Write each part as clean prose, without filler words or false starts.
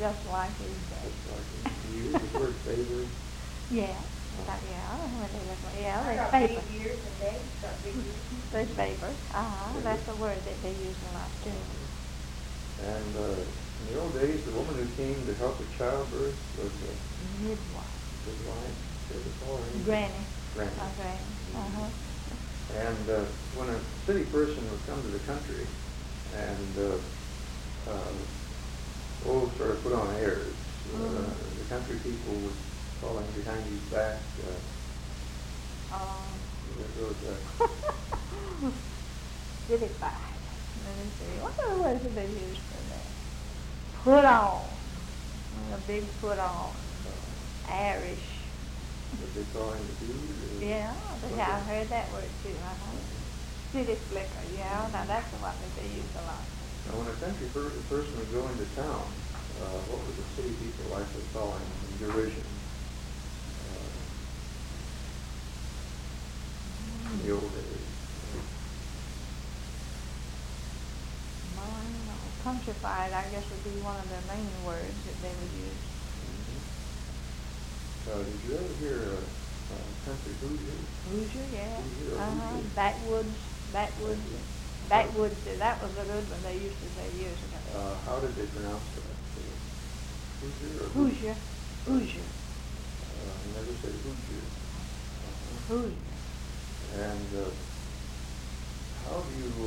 just like these days. Just like you use the word favor. Yeah. When they look like, I they got favor. big ears and Dave's got big ears. They favor. That's a word that they use a lot too. And in the old days, the woman who came to help with childbirth was a Midwife. midwife. They would call her Granny. Granny. Granny. And when a city person would come to the country and sort of put on airs, the country people would call him behind his back. Cityfied. Let me see. What other words did they use for that? Put on. A big put on. Irish. Did they call him the dude? Yeah, I heard that word too. City slicker. Yeah, now that's the one that they use a lot. Now, when a country person would go into town, what would the city people likely call him in derision? In the old days. Well, I don't know. Countrified, I guess, would be one of their main words that they would use. Did you ever hear country Hoosier? Hoosier, yeah. Hoosier. Backwoods. That was a good one they used to say years ago. How did they pronounce that? Hoosier or Hoosier. Hoosier. I never said Hoosier. Hoosier. And how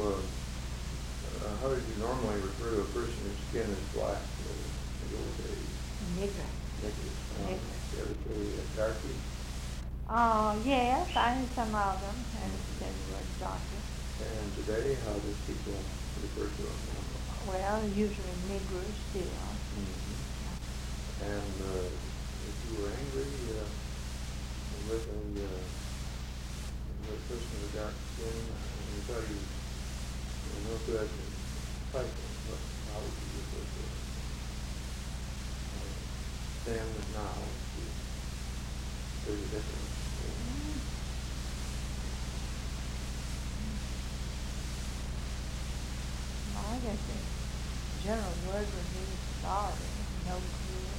did you normally refer to a person whose skin is black in the old days? Nigger. Niggers. You ever say darky? Yes, I knew some of them, and said the word darky. And today, how do people refer to them now? Well, usually Negroes still. And if you were angry with a person with dark skin, and you thought he was no good and fighting, how would you refer to it? Then and now, there's a difference. Well, I guess the general word would be sorry, no good.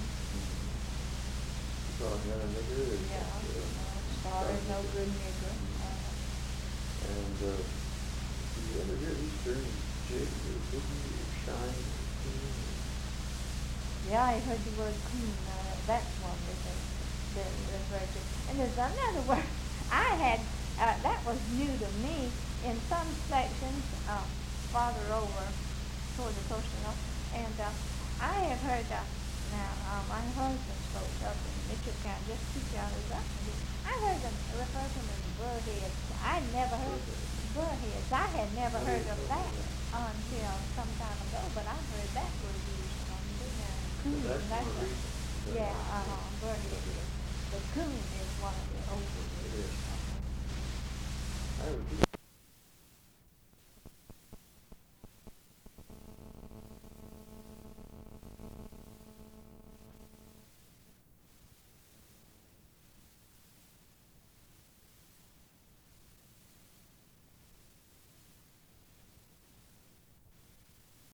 So another nigger is sorry, no good nigger. And do you ever hear these terms, jig or boogie or shine or coon? Yeah, I heard the word coon. That's one that they refer to. And there's another word I had that was new to me in some sections farther over toward the coast, and I have heard now my husband's folks up in Mitchell County, just 2 counties up from here, I heard them refer to them as burrheads. I never heard burrheads. I had never heard of that until some time ago, but I heard that word used on coon. Burrhead is. The coon is one of the older words. I would